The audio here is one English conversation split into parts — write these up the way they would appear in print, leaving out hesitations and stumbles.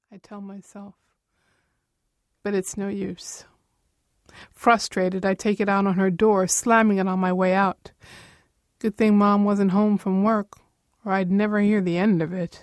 I tell myself. But it's no use. Frustrated, I take it out on her door, slamming it on my way out. Good thing Mom wasn't home from work, or I'd never hear the end of it.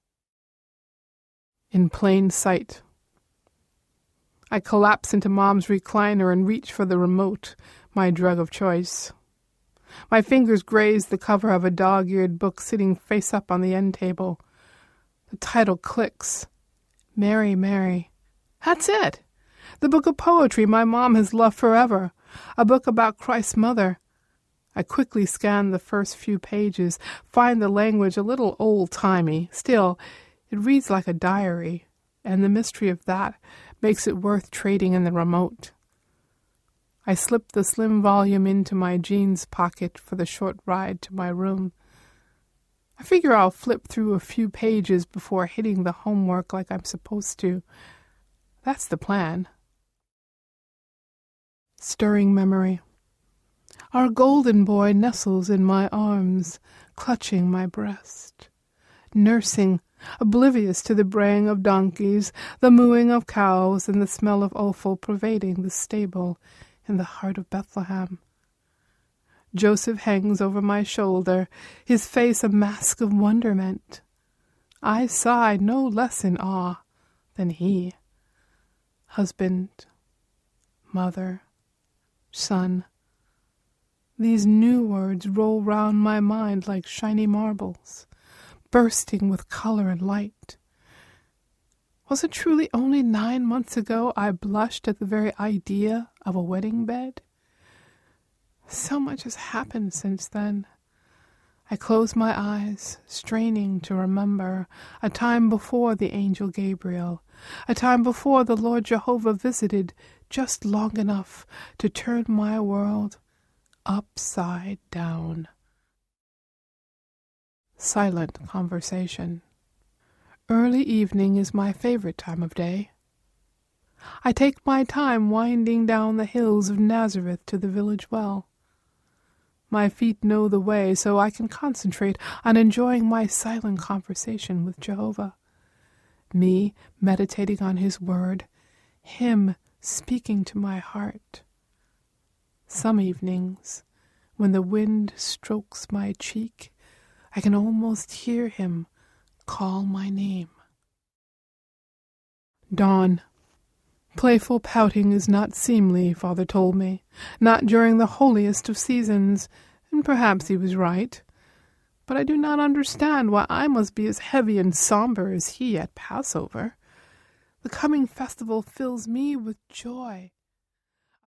In plain sight. I collapse into Mom's recliner and reach for the remote, my drug of choice. My fingers graze the cover of a dog-eared book sitting face up on the end table. The title clicks. Mary, Mary. That's it! The book of poetry my mom has loved forever. A book about Christ's mother. I quickly scan the first few pages, find the language a little old-timey. Still, it reads like a diary, and the mystery of that makes it worth trading in the remote. I slip the slim volume into my jeans pocket for the short ride to my room. I figure I'll flip through a few pages before hitting the homework like I'm supposed to. That's the plan. Stirring memory. Our golden boy nestles in my arms, clutching my breast, nursing, oblivious to the braying of donkeys, the mooing of cows, and the smell of offal pervading the stable in the heart of Bethlehem. Joseph hangs over my shoulder, his face a mask of wonderment. I sigh no less in awe than he. Husband, mother, son. These new words roll round my mind like shiny marbles, bursting with color and light. Was it truly only 9 months ago I blushed at the very idea of a wedding bed? So much has happened since then. I close my eyes, straining to remember a time before the angel Gabriel, a time before the Lord Jehovah visited just long enough to turn my world upside down. Silent conversation. Early evening is my favorite time of day. I take my time winding down the hills of Nazareth to the village well. My feet know the way, so I can concentrate on enjoying my silent conversation with Jehovah. Me meditating on his word, him speaking to my heart. Some evenings, when the wind strokes my cheek, I can almost hear him call my name. Dawn. Playful pouting is not seemly, Father told me, not during the holiest of seasons, and perhaps he was right. But I do not understand why I must be as heavy and somber as he at Passover. The coming festival fills me with joy.